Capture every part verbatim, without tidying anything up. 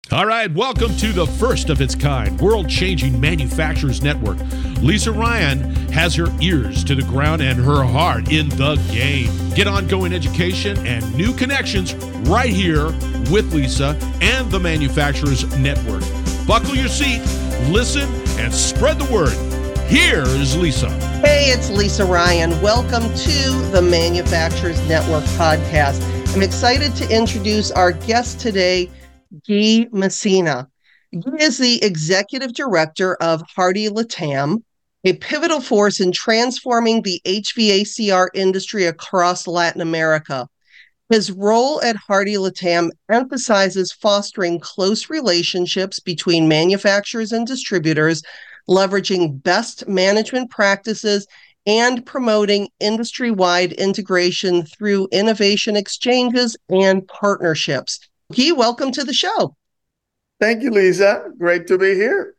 All right, welcome to the first of its kind, world-changing manufacturers network. Lisa Ryan has her ears to the ground and her heart in the game. Get ongoing education and new connections right here with Lisa and the Manufacturers Network. Buckle your seat, listen, and spread the word. Here's Lisa. Hey, it's Lisa Ryan. Welcome to the Manufacturers Network podcast. I'm excited to introduce our guest today, Guy Messina. Guy is the executive director of Hardie Latam, a pivotal force in transforming the H V A C R industry across Latin America. His role at Hardie Latam emphasizes fostering close relationships between manufacturers and distributors, leveraging best management practices, and promoting industry-wide integration through innovation exchanges and partnerships. Guy, welcome to the show. Thank you, Lisa. Great to be here.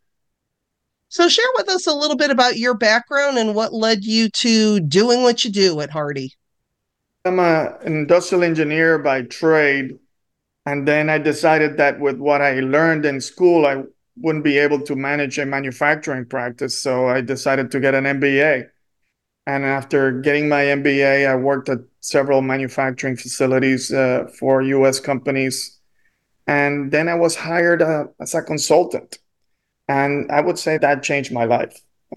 So share with us a little bit about your background and what led you to doing what you do at Hardie. I'm a, an industrial engineer by trade, and then I decided that with what I learned in school, I wouldn't be able to manage a manufacturing practice, so I decided to get an M B A. And after getting my M B A, I worked at several manufacturing facilities uh, for U S companies. And then I was hired uh, as a consultant. And I would say that changed my life.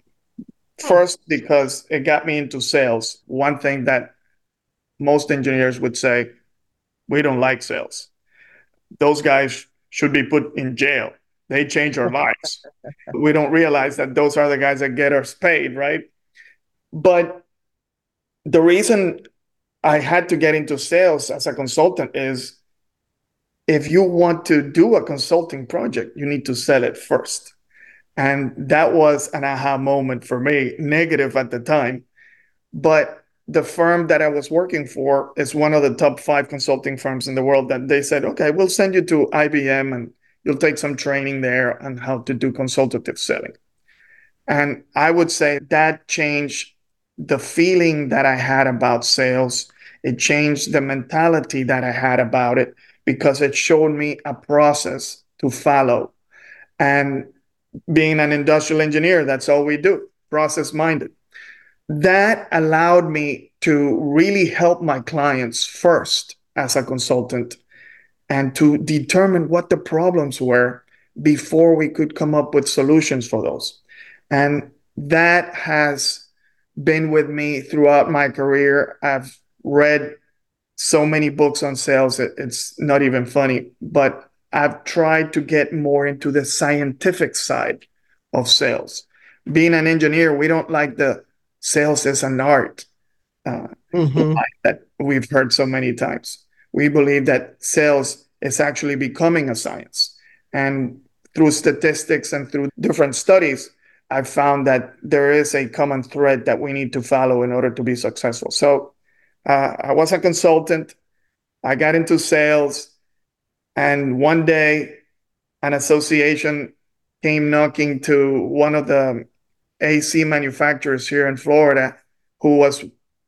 First, because it got me into sales. One thing that most engineers would say, we don't like sales. Those guys should be put in jail. They change our lives. We don't realize that those are the guys that get us paid, right? But the reason I had to get into sales as a consultant is if you want to do a consulting project, you need to sell it first. And that was an aha moment for me, negative at the time. But the firm that I was working for is one of the top five consulting firms in the world that they said, okay, we'll send you to I B M and you'll take some training there on how to do consultative selling. And I would say that changed the feeling that I had about sales. It changed the mentality that I had about it because it showed me a process to follow. And being an industrial engineer, that's all we do, process-minded. That allowed me to really help my clients first as a consultant and to determine what the problems were before we could come up with solutions for those. And that has been with me throughout my career. I've read so many books on sales, it's not even funny, but I've tried to get more into the scientific side of sales. Being an engineer, we don't like the sales as an art uh, Mm-hmm. that we've heard so many times. We believe that sales is actually becoming a science. And through statistics and through different studies, I've found that there is a common thread that we need to follow in order to be successful. So uh, I was a consultant. I got into sales. And one day, an association came knocking to one of the A C manufacturers here in Florida who was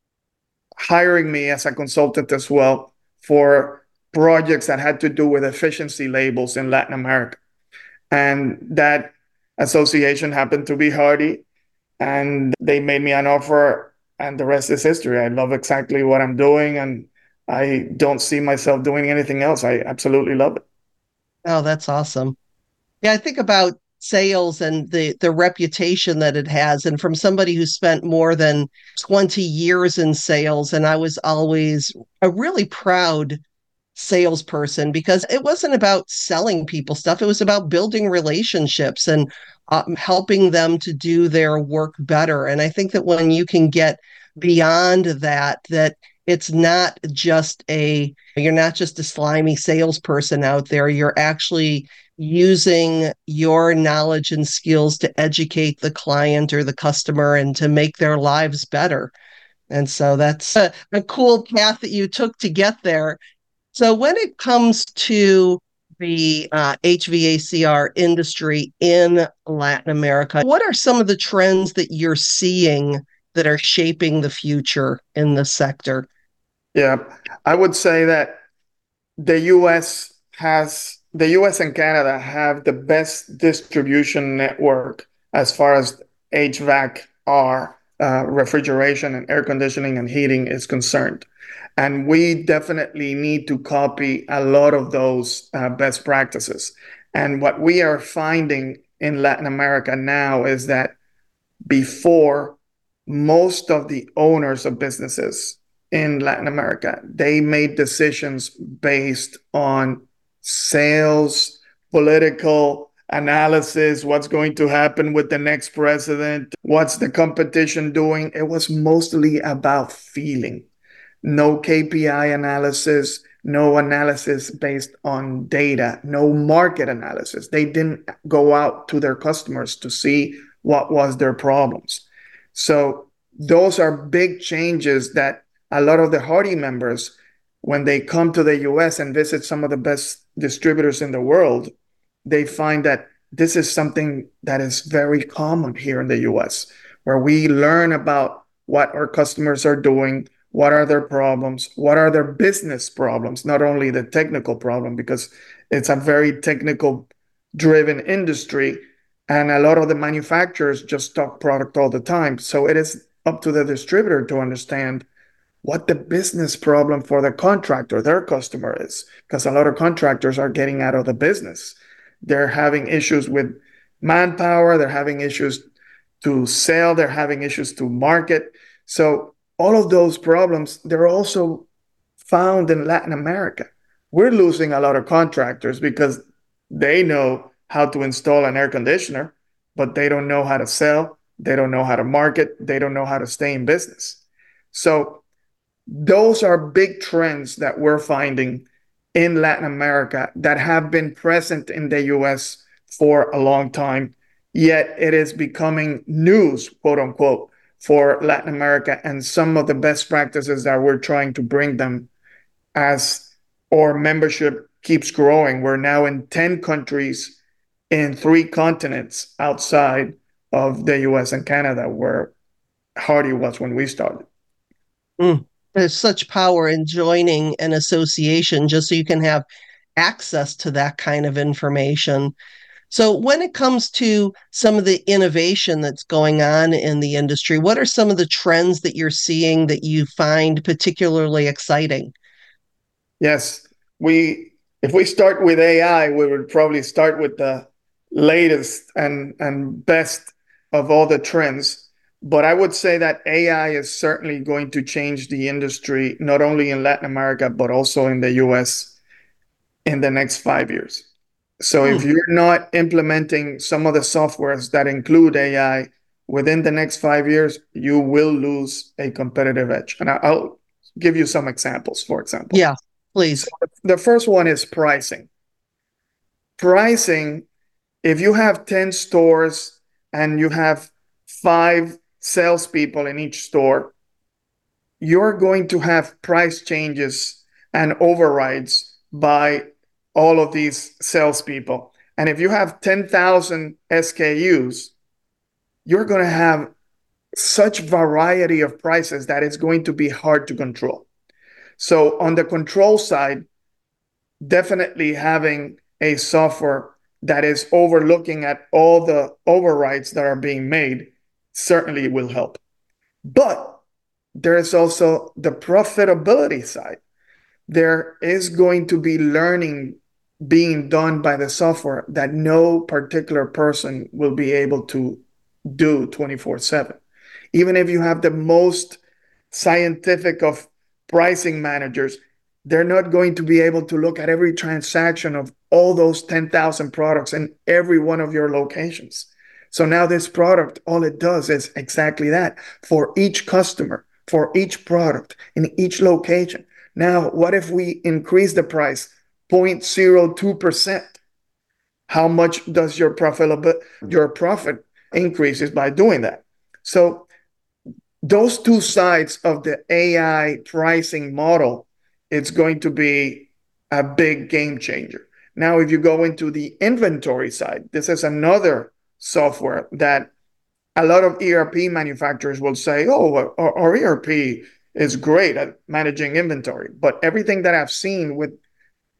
hiring me as a consultant as well for projects that had to do with efficiency labels in Latin America. And that association happened to be Hardie, and they made me an offer, and the rest is history. I love exactly what I'm doing, and I don't see myself doing anything else. I absolutely love it. Oh, that's awesome. Yeah, I think about sales and the the reputation that it has, and from somebody who spent more than twenty years in sales, and I was always a really proud salesperson because it wasn't about selling people stuff. It was about building relationships and um, helping them to do their work better. And I think that when you can get beyond that, that it's not just a, you're not just a slimy salesperson out there. You're actually using your knowledge and skills to educate the client or the customer and to make their lives better. And so that's a, a cool path that you took to get there. So when it comes to the uh, H V A C R industry in Latin America, what are some of the trends that you're seeing that are shaping the future in this sector? Yeah, I would say that the U S has the U S and Canada have the best distribution network as far as H V A C R, uh, refrigeration and air conditioning and heating is concerned. And we definitely need to copy a lot of those uh, best practices. And what we are finding in Latin America now is that before, most of the owners of businesses in Latin America, they made decisions based on sales, political analysis, what's going to happen with the next president, what's the competition doing. It was mostly about feeling. No K P I analysis, no analysis based on data, no market analysis. They didn't go out to their customers to see what was their problems. So those are big changes that a lot of the Hardie members, when they come to the U S and visit some of the best distributors in the world, they find that this is something that is very common here in the U S, where we learn about what our customers are doing, what are their problems, what are their business problems, not only the technical problem, because it's a very technical driven industry. And a lot of the manufacturers just stock product all the time. So it is up to the distributor to understand what the business problem for the contractor, their customer is, because a lot of contractors are getting out of the business. They're having issues with manpower. They're having issues to sell. They're having issues to market. So all of those problems, they're also found in Latin America. We're losing a lot of contractors because they know how to install an air conditioner, but they don't know how to sell. They don't know how to market. They don't know how to stay in business. So those are big trends that we're finding in Latin America that have been present in the U S for a long time, yet it is becoming news, quote unquote, for Latin America, and some of the best practices that we're trying to bring them as our membership keeps growing. We're now in ten countries in three continents outside of the U S and Canada, where Hardie was when we started. Mm. There's such power in joining an association just so you can have access to that kind of information. So when it comes to some of the innovation that's going on in the industry, what are some of the trends that you're seeing that you find particularly exciting? Yes, we if we start with A I, we would probably start with the latest and, and best of all the trends. But I would say that A I is certainly going to change the industry, not only in Latin America, but also in the U S in the next five years. So if you're not implementing some of the softwares that include A I within the next five years, you will lose a competitive edge. And I'll give you some examples, for example. Yeah, please. So the first one is pricing. Pricing, if you have ten stores and you have five salespeople in each store, you're going to have price changes and overrides by all of these salespeople. And if you have ten thousand S K Us, you're going to have such variety of prices that it's going to be hard to control. So on the control side, definitely having a software that is overlooking at all the overrides that are being made certainly will help. But there is also the profitability side. There is going to be learning being done by the software that no particular person will be able to do twenty-four seven. Even if you have the most scientific of pricing managers, they're not going to be able to look at every transaction of all those ten thousand products in every one of your locations. So now this product, all it does is exactly that for each customer, for each product in each location. Now, what if we increase the price zero point zero two percent? How much does your profit, your profit increases by doing that? So those two sides of the A I pricing model, it's going to be a big game changer. Now, if you go into the inventory side, this is another software that a lot of E R P manufacturers will say, oh, our, our E R P is great at managing inventory. But everything that I've seen with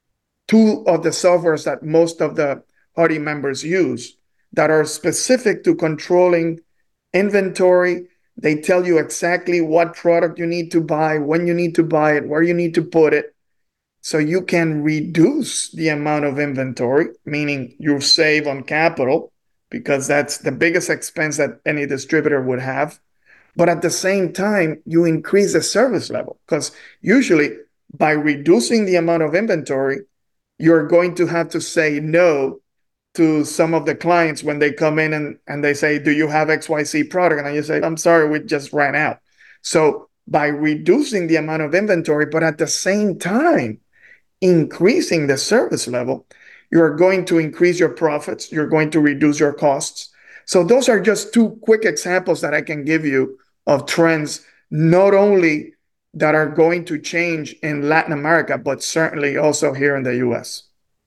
two of the softwares that most of the Hardy members use that are specific to controlling inventory. They tell you exactly what product you need to buy, when you need to buy it, where you need to put it. So you can reduce the amount of inventory, meaning you save on capital, because that's the biggest expense that any distributor would have. But at the same time, you increase the service level, because usually by reducing the amount of inventory, you're going to have to say no to some of the clients when they come in and, and they say, do you have X Y Z product? And you say, I'm sorry, we just ran out. So by reducing the amount of inventory, but at the same time, increasing the service level, you're going to increase your profits. You're going to reduce your costs. So those are just two quick examples that I can give you of trends, not only that are going to change in Latin America, but certainly also here in the U S.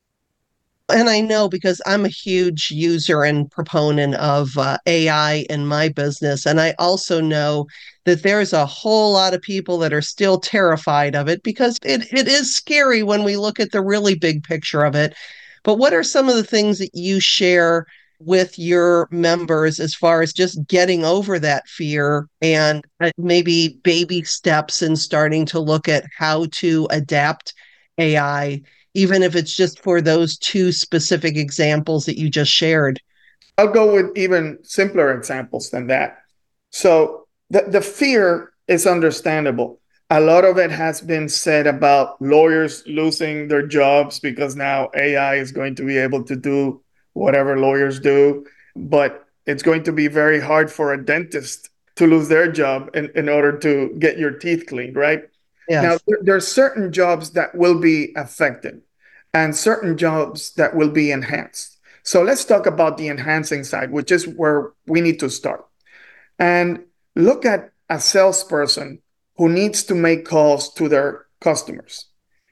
And I know because I'm a huge user and proponent of uh, A I in my business. And I also know that there's a whole lot of people that are still terrified of it because it, it is scary when we look at the really big picture of it. But what are some of the things that you share with your members as far as just getting over that fear and uh, maybe baby steps and starting to look at how to adapt A I, even if it's just for those two specific examples that you just shared? I'll go with even simpler examples than that. So the, the fear is understandable. A lot of it has been said about lawyers losing their jobs because now A I is going to be able to do whatever lawyers do. But it's going to be very hard for a dentist to lose their job in, in order to get your teeth cleaned, right? Yes. Now, there, there are certain jobs that will be affected and certain jobs that will be enhanced. So let's talk about the enhancing side, which is where we need to start. And look at a salesperson who needs to make calls to their customers.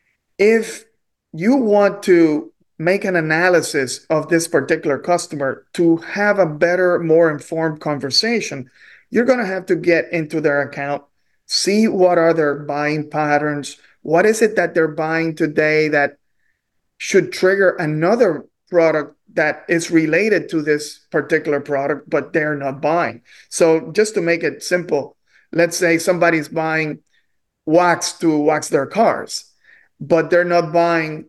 If you want to make an analysis of this particular customer to have a better, more informed conversation, you're going to have to get into their account, see what are their buying patterns, what is it that they're buying today that should trigger another product that is related to this particular product, but they're not buying. So just to make it simple, let's say somebody's buying wax to wax their cars, but they're not buying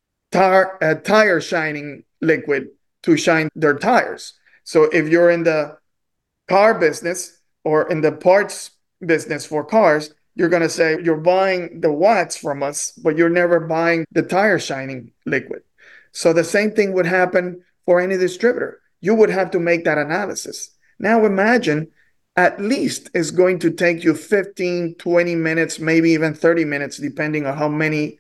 tar, uh, tire shining liquid to shine their tires. So if you're in the car business or in the parts business for cars, you're going to say you're buying the wax from us, but you're never buying the tire shining liquid. So the same thing would happen for any distributor. You would have to make that analysis. Now imagine at least it's going to take you fifteen, twenty minutes, maybe even thirty minutes, depending on how many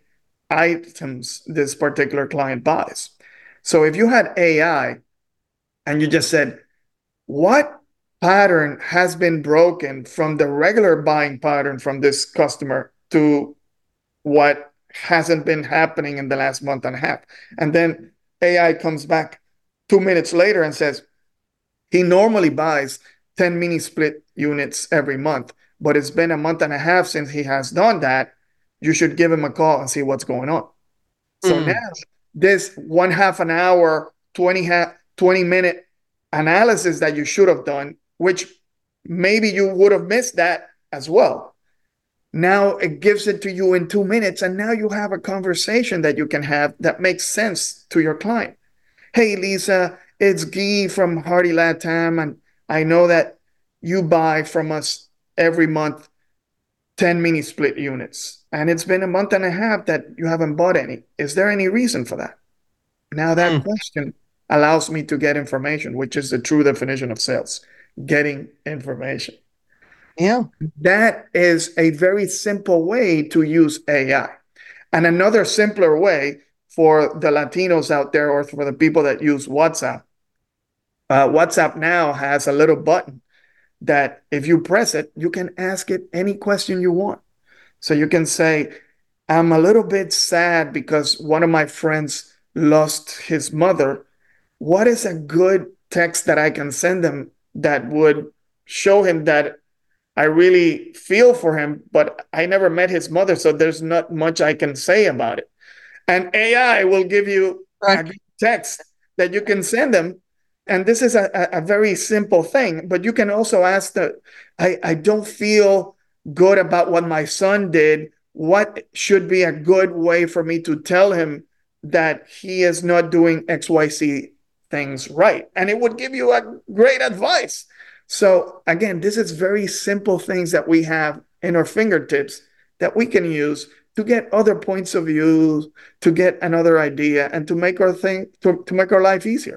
items this particular client buys. So if you had A I and you just said, what pattern has been broken from the regular buying pattern from this customer to what hasn't been happening in the last month and a half? And then A I comes back two minutes later and says, he normally buys ten mini split units every month, but it's been a month and a half since he has done that. You should give him a call and see what's going on. So mm. now this one half an hour, twenty, twenty minute analysis that you should have done, which maybe you would have missed that as well. Now it gives it to you in two minutes, and now you have a conversation that you can have that makes sense to your client. Hey, Lisa, it's Guy from Hardy Latam, and I know that you buy from us every month ten mini split units, and it's been a month and a half that you haven't bought any. Is there any reason for that? Now that mm. question allows me to get information, which is the true definition of sales, getting information. Yeah. That is a very simple way to use A I. And another simpler way for the Latinos out there, or for the people that use WhatsApp, uh, WhatsApp now has a little button that if you press it, you can ask it any question you want. So you can say, I'm a little bit sad because one of my friends lost his mother. What is a good text that I can send him that would show him that I really feel for him, but I never met his mother, so there's not much I can say about it. And A I will give you Right. a text that you can send them. And this is a, a, a very simple thing, but you can also ask the, I, I don't feel good about what my son did. What should be a good way for me to tell him that he is not doing X Y Z things right? And it would give you a great advice. So again, this is very simple things that we have in our fingertips that we can use to get other points of view, to get another idea, and to make our thing to, to make our life easier.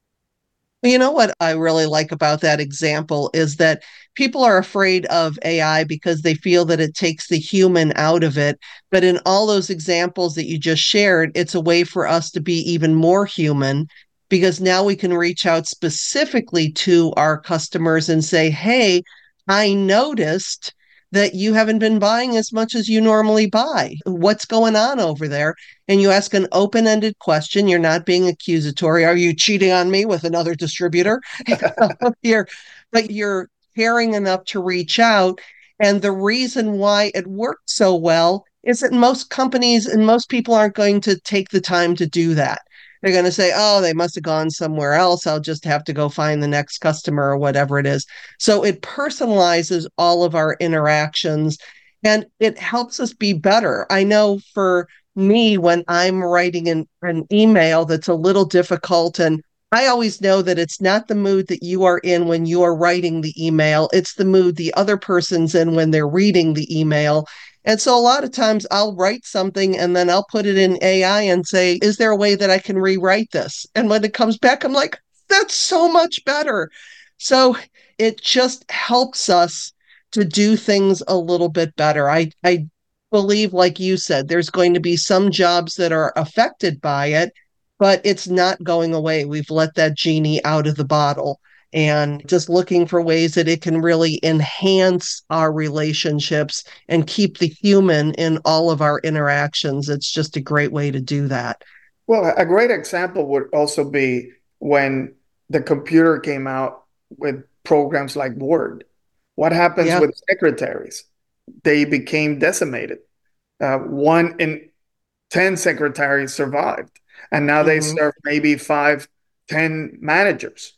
You know what I really like about that example is that people are afraid of A I because they feel that it takes the human out of it. But in all those examples that you just shared, it's a way for us to be even more human because now we can reach out specifically to our customers and say, hey, I noticed that you haven't been buying as much as you normally buy. What's going on over there? And you ask an open-ended question. You're not being accusatory. Are you cheating on me with another distributor? you're, but you're caring enough to reach out. And the reason why it worked so well is that most companies and most people aren't going to take the time to do that. They're going to say, oh, they must have gone somewhere else. I'll just have to go find the next customer or whatever it is. So it personalizes all of our interactions and it helps us be better. I know for me, when I'm writing an, an email that's a little difficult, and I always know that it's not the mood that you are in when you are writing the email, it's the mood the other person's in when they're reading the email. And so a lot of times I'll write something and then I'll put it in A I and say, is there a way that I can rewrite this? And when it comes back, I'm like, that's so much better. So it just helps us to do things a little bit better. I, I believe, like you said, there's going to be some jobs that are affected by it, but it's not going away. We've let that genie out of the bottle and just looking for ways that it can really enhance our relationships and keep the human in all of our interactions. It's just a great way to do that. Well, a great example would also be when the computer came out with programs like Word. What happens Yeah. with secretaries? They became decimated. Uh, one in ten secretaries survived, and now they Mm-hmm. serve maybe five, ten managers.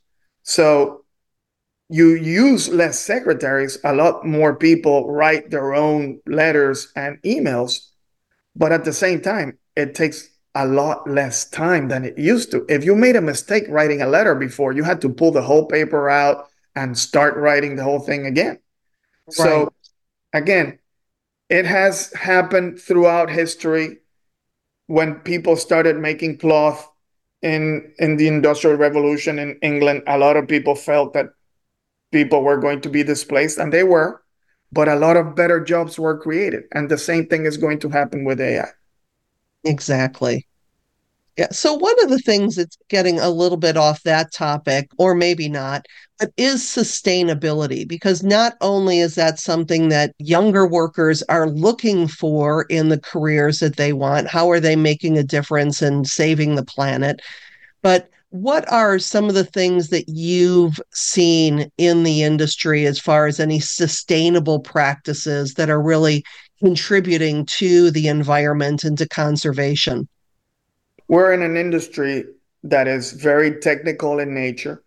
So you use less secretaries, a lot more people write their own letters and emails, but at the same time, it takes a lot less time than it used to. If you made a mistake writing a letter before, you had to pull the whole paper out and start writing the whole thing again. Right. So again, it has happened throughout history. When people started making cloth in in the Industrial Revolution in England, a lot of people felt that people were going to be displaced, and they were, but a lot of better jobs were created. And the same thing is going to happen with A I. Exactly. Yeah. So one of the things that's getting a little bit off that topic, or maybe not, but is sustainability, because not only is that something that younger workers are looking for in the careers that they want, how are they making a difference in saving the planet? But what are some of the things that you've seen in the industry as far as any sustainable practices that are really contributing to the environment and to conservation? We're in an industry that is very technical in nature,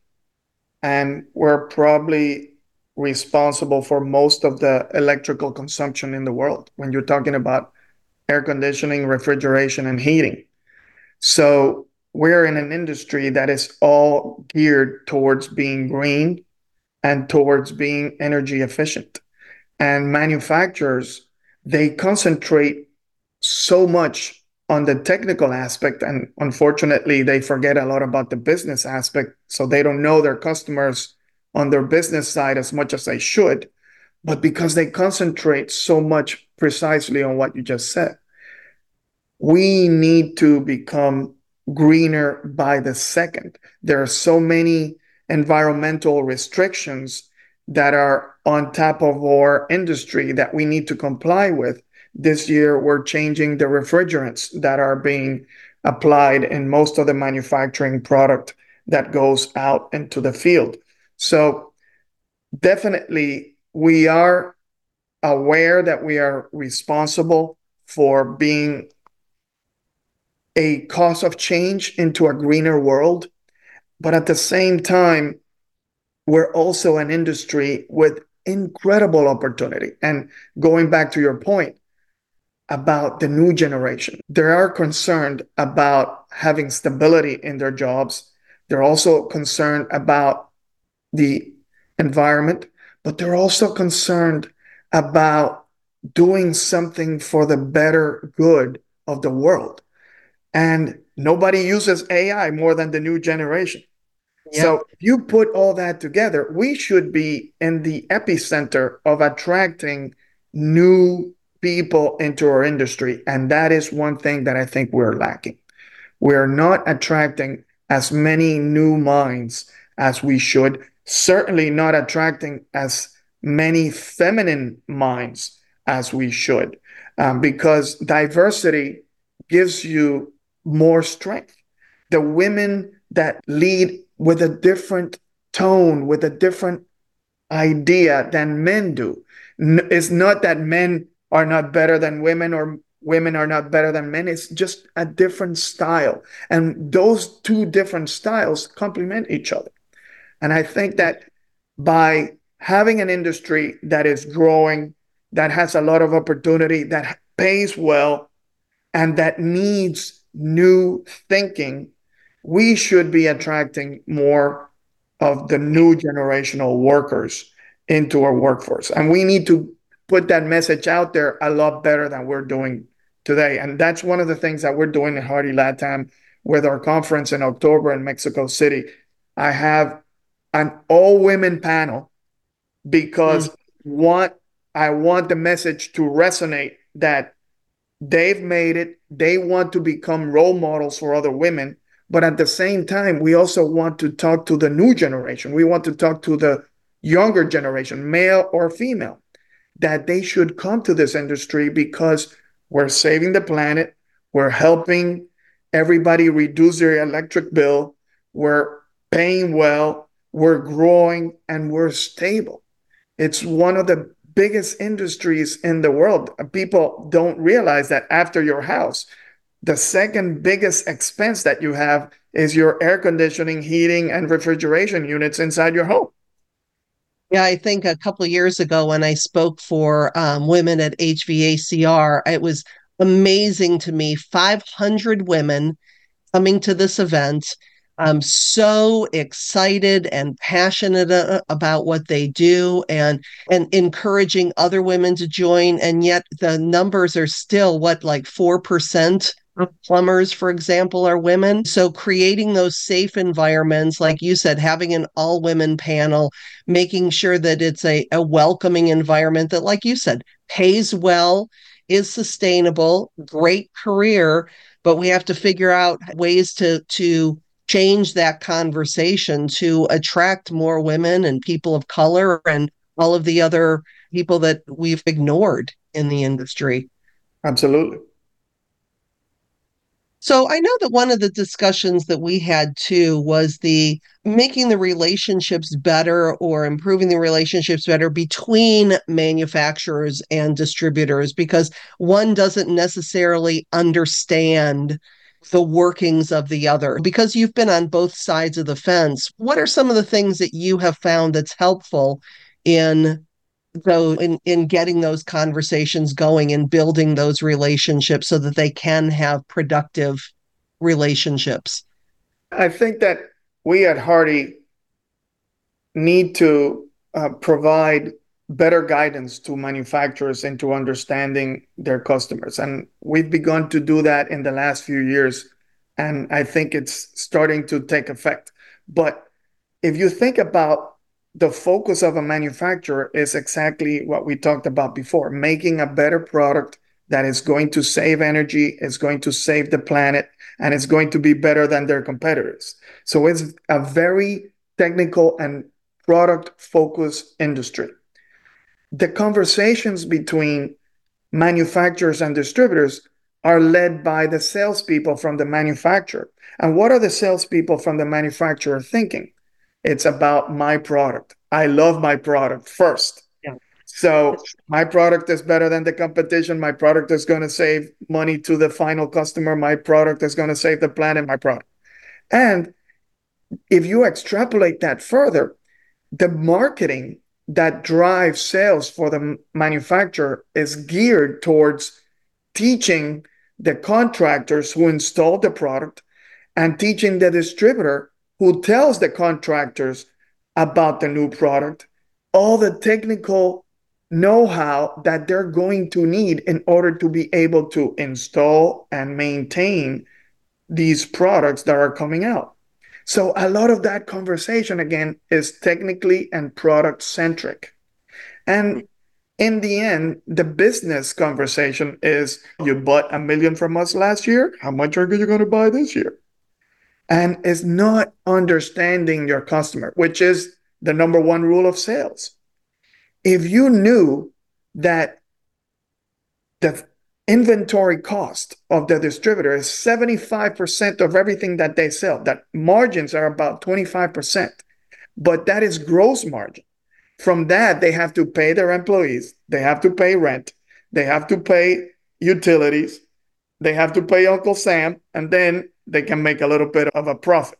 and we're probably responsible for most of the electrical consumption in the world when you're talking about air conditioning, refrigeration, and heating. So we're in an industry that is all geared towards being green and towards being energy efficient. And manufacturers, they concentrate so much on the technical aspect, and unfortunately they forget a lot about the business aspect, so they don't know their customers on their business side as much as they should. But because they concentrate so much precisely on what you just said, we need to become greener by the second. There are so many environmental restrictions that are on top of our industry that we need to comply with. This year, we're changing the refrigerants that are being applied in most of the manufacturing product that goes out into the field. So definitely, we are aware that we are responsible for being a cause of change into a greener world. But at the same time, we're also an industry with incredible opportunity. And going back to your point about the new generation, they are concerned about having stability in their jobs. They're also concerned about the environment, but they're also concerned about doing something for the better good of the world. And nobody uses A I more than the new generation. Yep. So if you put all that together, we should be in the epicenter of attracting new people into our industry. And that is one thing that I think we're lacking. We're not attracting as many new minds as we should, certainly not attracting as many feminine minds as we should, um, because diversity gives you more strength. The women that lead with a different tone, with a different idea than men do. It's not that men are not better than women or women are not better than men. It's just a different style. And those two different styles complement each other. And I think that by having an industry that is growing, that has a lot of opportunity, that pays well, and that needs new thinking, we should be attracting more of the new generational workers into our workforce. And we need to put that message out there a lot better than we're doing today. And that's one of the things that we're doing in Hardy LATAM with our conference in October in Mexico City. I have an all-women panel because mm. want, I want the message to resonate that they've made it. They want to become role models for other women. But at the same time, we also want to talk to the new generation. We want to talk to the younger generation, male or female, that they should come to this industry because we're saving the planet. We're helping everybody reduce their electric bill. We're paying well. We're growing and we're stable. It's one of the biggest industries in the world. People don't realize that after your house, the second biggest expense that you have is your air conditioning, heating, and refrigeration units inside your home. Yeah, I think a couple of years ago when I spoke for um, women at H V A C R, it was amazing to me. five hundred women coming to this event. I'm so excited and passionate uh, about what they do and and encouraging other women to join. And yet the numbers are still what, like four percent of plumbers, for example, are women. So creating those safe environments, like you said, having an all-women panel, making sure that it's a, a welcoming environment that, like you said, pays well, is sustainable, great career, but we have to figure out ways to to change that conversation to attract more women and people of color and all of the other people that we've ignored in the industry. Absolutely. So I know that one of the discussions that we had too was the making the relationships better or improving the relationships better between manufacturers and distributors, because one doesn't necessarily understand the workings of the other. Because you've been on both sides of the fence, what are some of the things that you have found that's helpful in though in, in getting those conversations going and building those relationships so that they can have productive relationships? I think that we at Hardy need to uh, provide better guidance to manufacturers into understanding their customers. And we've begun to do that in the last few years. And I think it's starting to take effect. But if you think about the focus of a manufacturer is exactly what we talked about before, making a better product that is going to save energy, is going to save the planet, and it's going to be better than their competitors. So it's a very technical and product-focused industry. The conversations between manufacturers and distributors are led by the salespeople from the manufacturer. And what are the salespeople from the manufacturer thinking? It's about my product. I love my product first. Yeah. So my product is better than the competition. My product is going to save money to the final customer. My product is going to save the planet, my product. And if you extrapolate that further, the marketing that drives sales for the manufacturer is geared towards teaching the contractors who install the product and teaching the distributor who tells the contractors about the new product all the technical know-how that they're going to need in order to be able to install and maintain these products that are coming out. So a lot of that conversation, again, is technically and product centric. And in the end, the business conversation is, you bought a million from us last year. How much are you going to buy this year? And it's not understanding your customer, which is the number one rule of sales. If you knew that the inventory cost of the distributor is seventy-five percent of everything that they sell, that margins are about twenty-five percent, but that is gross margin. From that, they have to pay their employees, they have to pay rent, they have to pay utilities, they have to pay Uncle Sam, and then they can make a little bit of a profit.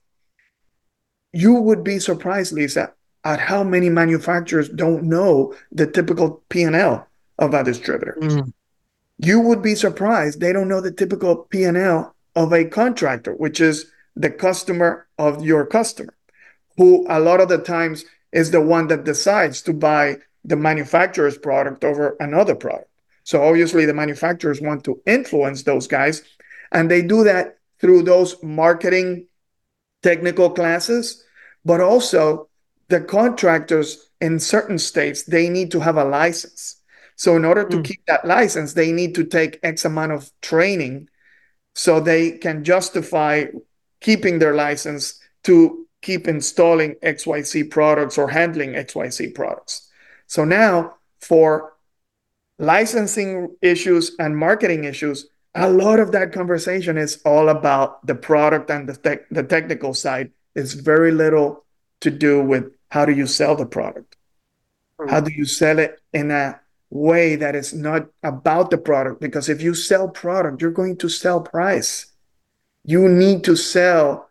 You would be surprised, Lisa, at how many manufacturers don't know the typical P and L of a distributor. Mm. You would be surprised they don't know the typical P and L of a contractor, which is the customer of your customer, who a lot of the times is the one that decides to buy the manufacturer's product over another product. So obviously the manufacturers want to influence those guys, and they do that through those marketing technical classes, but also the contractors in certain states, they need to have a license. So in order to mm. keep that license, they need to take X amount of training so they can justify keeping their license to keep installing X Y Z products or handling X Y Z products. So now for licensing issues and marketing issues, a lot of that conversation is all about the product and the, te- the technical side. It's very little to do with how do you sell the product? How do you sell it in a way that is not about the product? Because if you sell product, you're going to sell price. You need to sell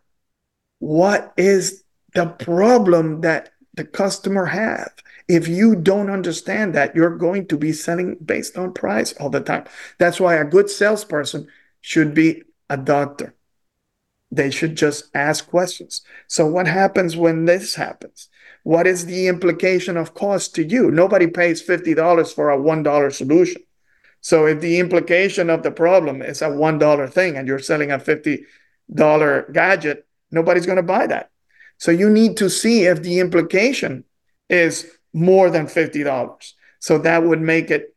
what is the problem that the customer have. If you don't understand that, you're going to be selling based on price all the time. That's why a good salesperson should be a doctor. They should just ask questions. So what happens when this happens? What is the implication of cost to you? Nobody pays fifty dollars for a one dollar solution. So if the implication of the problem is a one dollar thing and you're selling a fifty dollar gadget, nobody's going to buy that. So you need to see if the implication is more than fifty dollars. So that would make it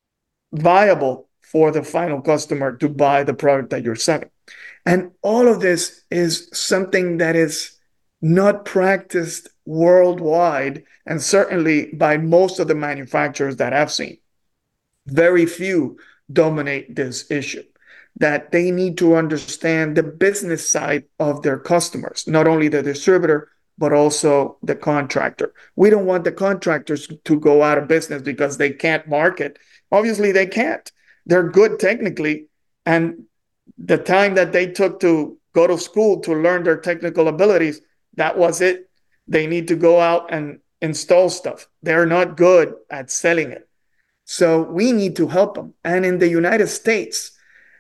viable for the final customer to buy the product that you're selling. And all of this is something that is not practiced worldwide, and certainly by most of the manufacturers that I've seen. Very few dominate this issue, that they need to understand the business side of their customers, not only the distributor, but also the contractor. We don't want the contractors to go out of business because they can't market. Obviously, they can't. They're good technically, and the time that they took to go to school to learn their technical abilities, that was it. They need to go out and install stuff. They're not good at selling it. So we need to help them. And in the United States,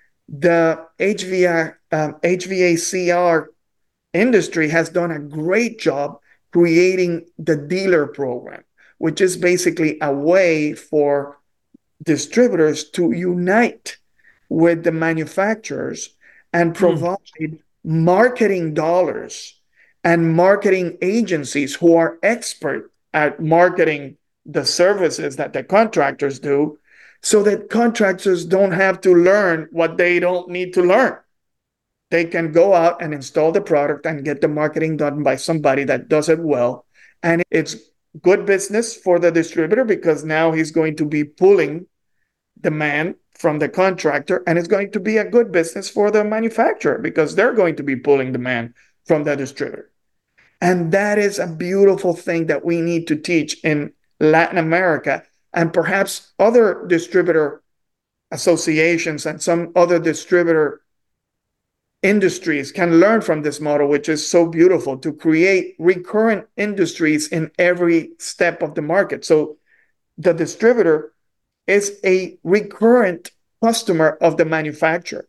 the H V A, um, H V A C R industry has done a great job creating the dealer program, which is basically a way for distributors to unite with the manufacturers and provide mm. marketing dollars and marketing agencies who are expert at marketing the services that the contractors do, so that contractors don't have to learn what they don't need to learn. They can go out and install the product and get the marketing done by somebody that does it well. And it's good business for the distributor because now he's going to be pulling demand from the contractor, and it's going to be a good business for the manufacturer because they're going to be pulling demand from the distributor. And that is a beautiful thing that we need to teach in Latin America, and perhaps other distributor associations and some other distributor industries can learn from this model, which is so beautiful, to create recurrent industries in every step of the market. So the distributor is a recurrent customer of the manufacturer,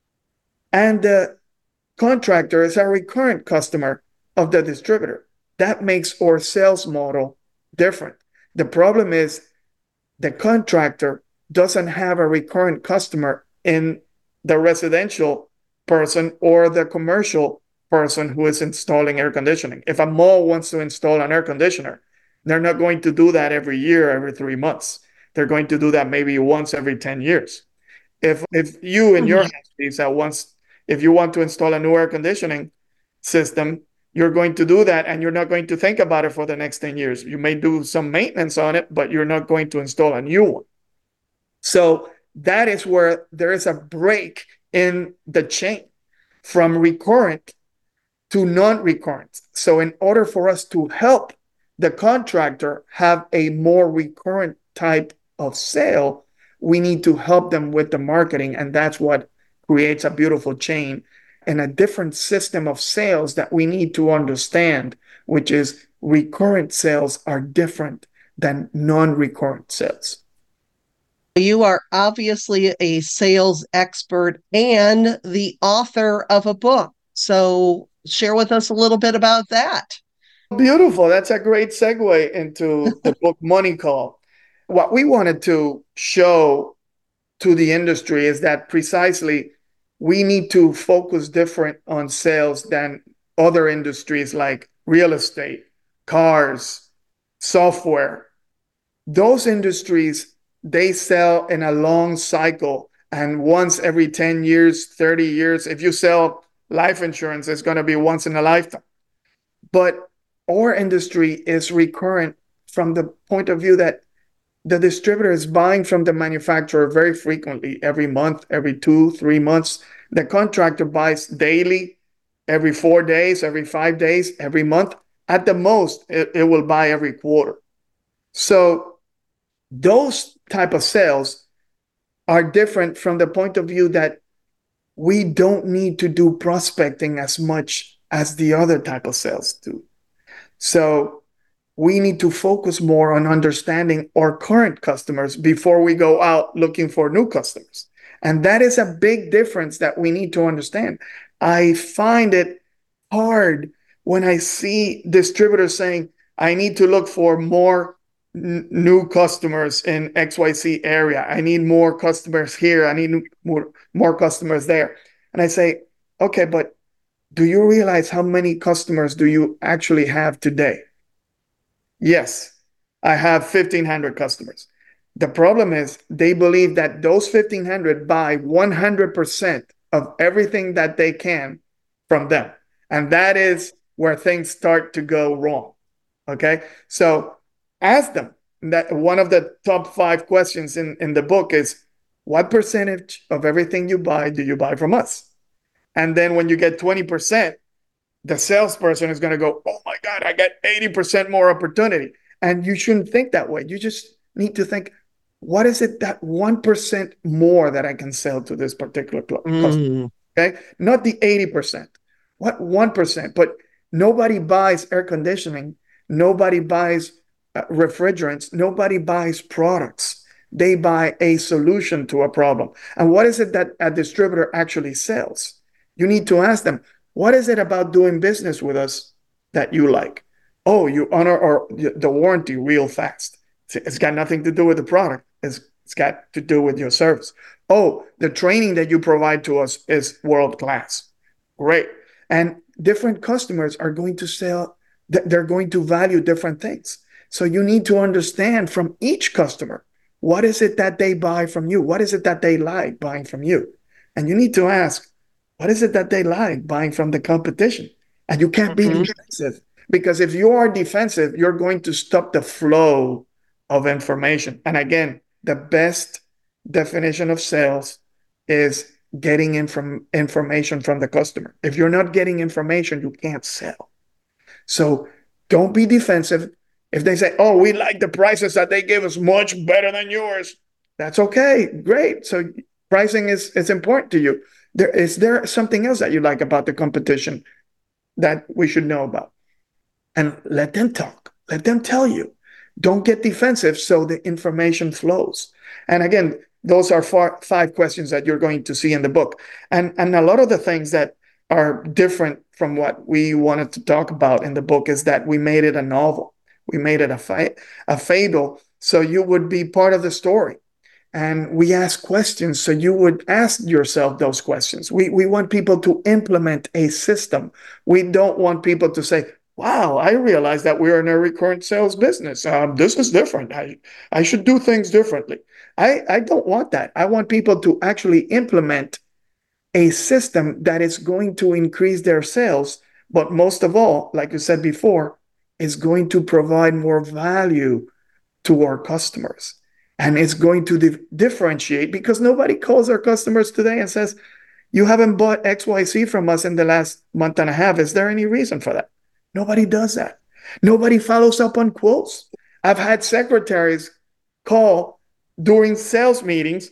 and the contractor is a recurrent customer of the distributor. That makes our sales model different. The problem is the contractor doesn't have a recurrent customer in the residential person or the commercial person who is installing air conditioning. If a mall wants to install an air conditioner, they're not going to do that every year, every three months. They're going to do that maybe once every ten years. If if you in your house, Lisa, once if you want to install a new air conditioning system, you're going to do that and you're not going to think about it for the next ten years. You may do some maintenance on it, but you're not going to install a new one. So that is where there is a break in the chain from recurrent to non-recurrent. So in order for us to help the contractor have a more recurrent type of sale, we need to help them with the marketing. And that's what creates a beautiful chain and a different system of sales that we need to understand, which is recurrent sales are different than non-recurrent sales. You are obviously a sales expert and the author of a book. So share with us a little bit about that. Beautiful. That's a great segue into the book Money Call. What we wanted to show to the industry is that precisely we need to focus different on sales than other industries like real estate, cars, software. Those industries, they sell in a long cycle, and once every ten years, thirty years. If you sell life insurance, it's going to be once in a lifetime. But our industry is recurrent from the point of view that the distributor is buying from the manufacturer very frequently, every month, every two, three months. The contractor buys daily, every four days, every five days, every month. At the most, it, it will buy every quarter. So those type of sales are different from the point of view that we don't need to do prospecting as much as the other type of sales do. So we need to focus more on understanding our current customers before we go out looking for new customers. And that is a big difference that we need to understand. I find it hard when I see distributors saying, I need to look for more n- new customers in X Y Z area. I need more customers here. I need more, more customers there. And I say, okay, but do you realize how many customers do you actually have today? Yes, I have fifteen hundred customers. The problem is they believe that those fifteen hundred buy one hundred percent of everything that they can from them. And that is where things start to go wrong. Okay, so ask them. That one of the top five questions in, in the book is, what percentage of everything you buy do you buy from us? And then when you get twenty percent, the salesperson is going to go, oh my God, I get eighty percent more opportunity. And you shouldn't think that way. You just need to think, what is it that one percent more that I can sell to this particular customer? Mm. Okay, not the eighty percent. What one percent? But nobody buys air conditioning. Nobody buys uh, refrigerants. Nobody buys products. They buy a solution to a problem. And what is it that a distributor actually sells? You need to ask them, what is it about doing business with us that you like? Oh, you honor our, the warranty real fast. It's got nothing to do with the product. It's, it's got to do with your service. Oh, the training that you provide to us is world class. Great. And different customers are going to sell, they're going to value different things. So you need to understand from each customer, what is it that they buy from you? What is it that they like buying from you? And you need to ask, what is it that they like buying from the competition? And you can't be mm-hmm. defensive, because if you are defensive, you're going to stop the flow of information. And again, the best definition of sales is getting in from information from the customer. If you're not getting information, you can't sell. So don't be defensive. If they say, oh, we like the prices that they give us much better than yours, that's okay. Great. So pricing is, is important to you. There, is there something else that you like about the competition that we should know about? And let them talk. Let them tell you. Don't get defensive so the information flows. And again, those are four, five questions that you're going to see in the book. And, and a lot of the things that are different from what we wanted to talk about in the book is that we made it a novel. We made it a, fa- a fable, so you would be part of the story. And we ask questions, so you would ask yourself those questions. We, we want people to implement a system. We don't want people to say, wow, I realize that we're in a recurrent sales business. Um, this is different. I, I should do things differently. I, I don't want that. I want people to actually implement a system that is going to increase their sales, but most of all, like you said before, is going to provide more value to our customers. And it's going to di- differentiate, because nobody calls our customers today and says, you haven't bought X Y Z from us in the last month and a half. Is there any reason for that? Nobody does that. Nobody follows up on quotes. I've had secretaries call during sales meetings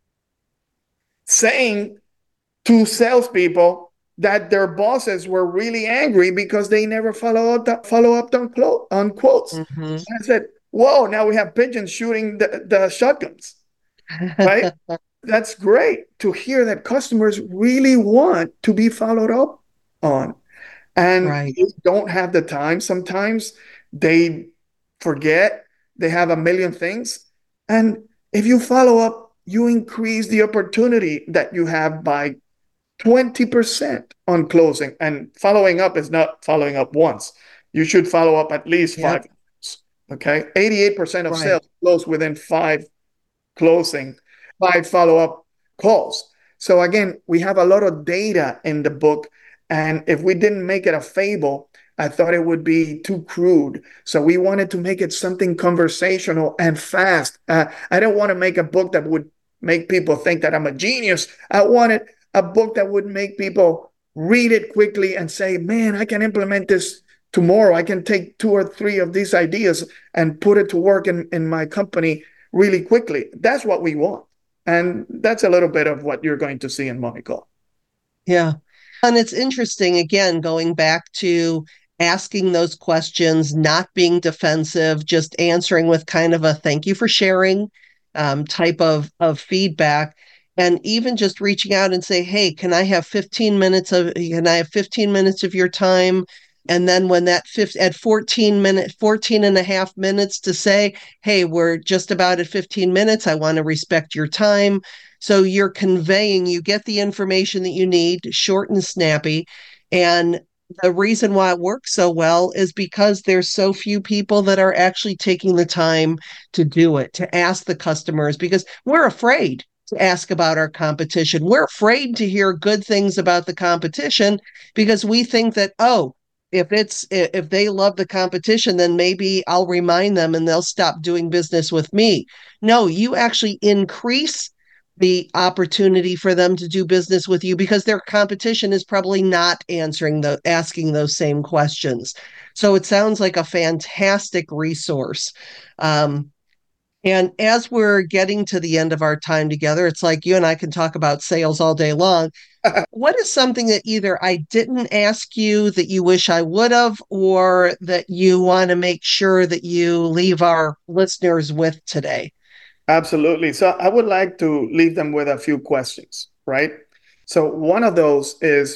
saying to salespeople that their bosses were really angry because they never follow up, follow up on, quote, on quotes. Mm-hmm. I said, whoa, now we have pigeons shooting the, the shotguns, right? That's great to hear that customers really want to be followed up on. And right. They don't have the time. Sometimes they forget. They have a million things. And if you follow up, you increase the opportunity that you have by twenty percent on closing. And following up is not following up once. You should follow up at least yep. five times. Okay. eighty-eight percent of right. sales close within five closing, five follow-up calls. So again, we have a lot of data in the book. And if we didn't make it a fable, I thought it would be too crude. So we wanted to make it something conversational and fast. Uh, I don't want to make a book that would make people think that I'm a genius. I wanted a book that would make people read it quickly and say, man, I can implement this tomorrow. I can take two or three of these ideas and put it to work in, in my company really quickly. That's what we want. And that's a little bit of what you're going to see in Money Call. Yeah. And it's interesting, again, going back to asking those questions, not being defensive, just answering with kind of a thank you for sharing um, type of, of feedback. And even just reaching out and say, hey, can I have fifteen minutes of, can I have fifteen minutes of your time? And then when that fifth at fourteen minutes, fourteen and a half minutes to say, hey, we're just about at fifteen minutes. I want to respect your time. So you're conveying, you get the information that you need, short and snappy. And the reason why it works so well is because there's so few people that are actually taking the time to do it, to ask the customers, because we're afraid to ask about our competition. We're afraid to hear good things about the competition because we think that, oh, if it's if they love the competition, then maybe I'll remind them and they'll stop doing business with me. No, you actually increase the opportunity for them to do business with you because their competition is probably not answering the asking those same questions. So it sounds like a fantastic resource. Um, and as we're getting to the end of our time together, it's like you and I can talk about sales all day long. What is something that either I didn't ask you that you wish I would have, or that you want to make sure that you leave our listeners with today? Absolutely. So I would like to leave them with a few questions, right? So one of those is,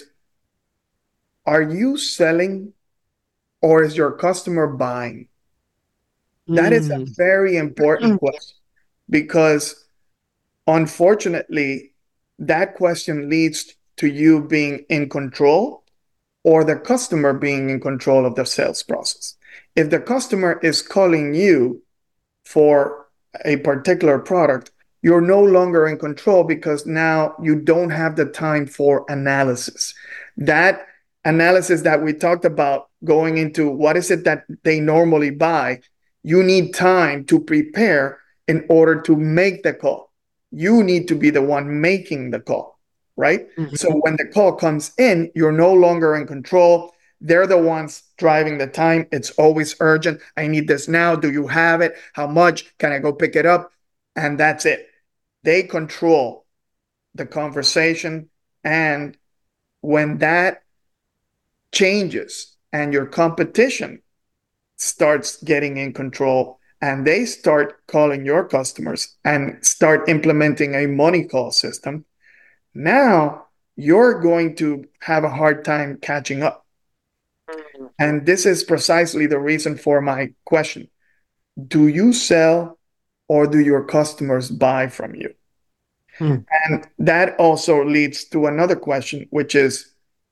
are you selling or is your customer buying? That is a very important question, because unfortunately, that question leads to you being in control or the customer being in control of the sales process. If the customer is calling you for a particular product, you're no longer in control because now you don't have the time for analysis. That analysis that we talked about, going into what is it that they normally buy, you need time to prepare in order to make the call. You need to be the one making the call, right? Mm-hmm. So when the call comes in, you're no longer in control. they're the ones driving the time. It's always urgent. I need this now. Do you have it? How much? Can I go pick it up? And that's it. They control the conversation. And when that changes and your competition starts getting in control and they start calling your customers and start implementing a money call system, now you're going to have a hard time catching up. And this is precisely the reason for my question. Do you sell or do your customers buy from you? Hmm. And that also leads to another question, which is,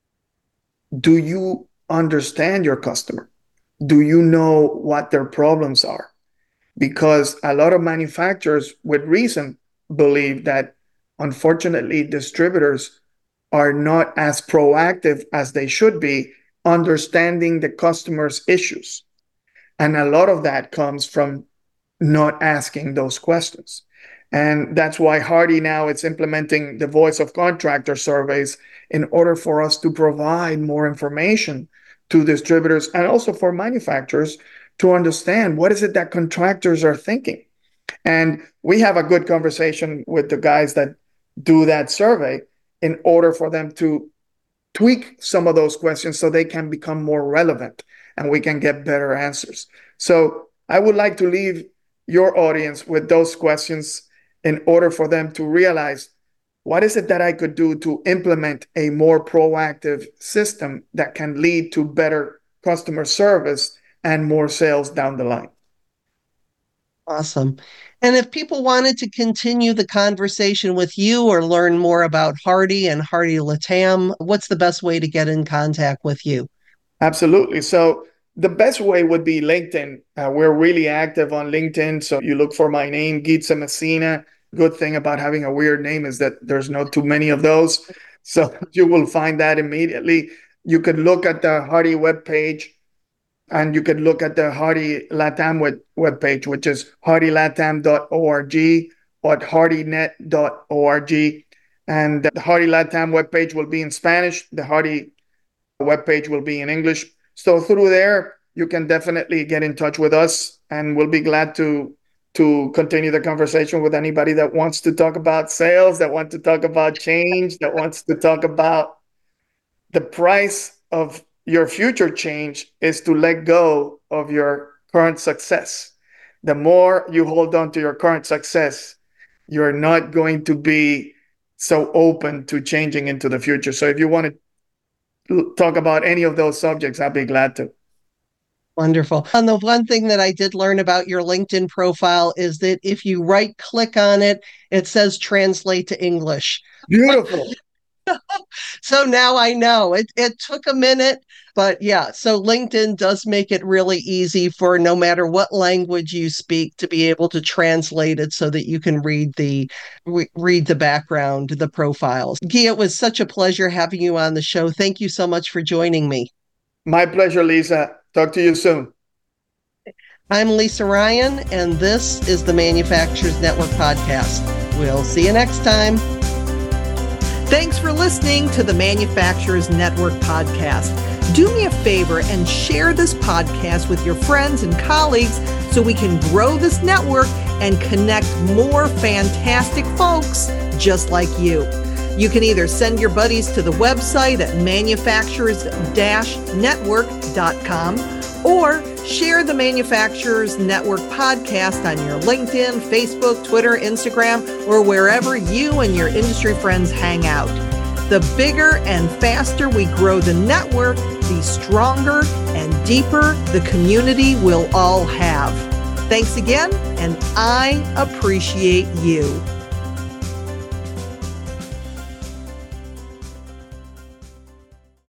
do you understand your customer? Do you know what their problems are? Because a lot of manufacturers, with reason, believe that, unfortunately, distributors are not as proactive as they should be understanding the customer's issues. And a lot of that comes from not asking those questions. And that's why Hardie now is implementing the voice of contractor surveys in order for us to provide more information to distributors and also for manufacturers to understand what is it that contractors are thinking. And we have a good conversation with the guys that do that survey in order for them to tweak some of those questions so they can become more relevant and we can get better answers. So I would like to leave your audience with those questions in order for them to realize, what is it that I could do to implement a more proactive system that can lead to better customer service and more sales down the line? Awesome. And if people wanted to continue the conversation with you or learn more about Hardie and Hardie Latam, what's the best way to get in contact with you? Absolutely. So the best way would be LinkedIn. Uh, we're really active on LinkedIn. So you look for my name, Gitza Messina. Good thing about having a weird name is that there's not too many of those. So you will find that immediately. You could look at the Hardie webpage, and you could look at the Hardie Latam web webpage, which is hardie latam dot org or hardie net dot org. And the Hardie Latam webpage will be in Spanish. The Hardie webpage will be in English. So through there, you can definitely get in touch with us, and we'll be glad to to continue the conversation with anybody that wants to talk about sales, that wants to talk about change, that wants to talk about the price of your future change is to let go of your current success. The more you hold on to your current success, you're not going to be so open to changing into the future. So if you want to talk about any of those subjects, I'll be glad to. Wonderful. And the one thing that I did learn about your LinkedIn profile is that if you right click on it, it says translate to English. Beautiful. So now I know. It it took a minute, but yeah, so LinkedIn does make it really easy for no matter what language you speak to be able to translate it so that you can read the re- read the background, the profiles. Guy, it was such a pleasure having you on the show. Thank you so much for joining me. My pleasure, Lisa. Talk to you soon. I'm Lisa Ryan, and this is the Manufacturers Network Podcast. We'll see you next time. Thanks for listening to the Manufacturers Network Podcast. Do me a favor and share this podcast with your friends and colleagues so we can grow this network and connect more fantastic folks just like you. You can either send your buddies to the website at manufacturers dash network dot com or share the Manufacturers Network podcast on your LinkedIn, Facebook, Twitter, Instagram, or wherever you and your industry friends hang out. The bigger and faster we grow the network, the stronger and deeper the community we'll all have. Thanks again, and I appreciate you.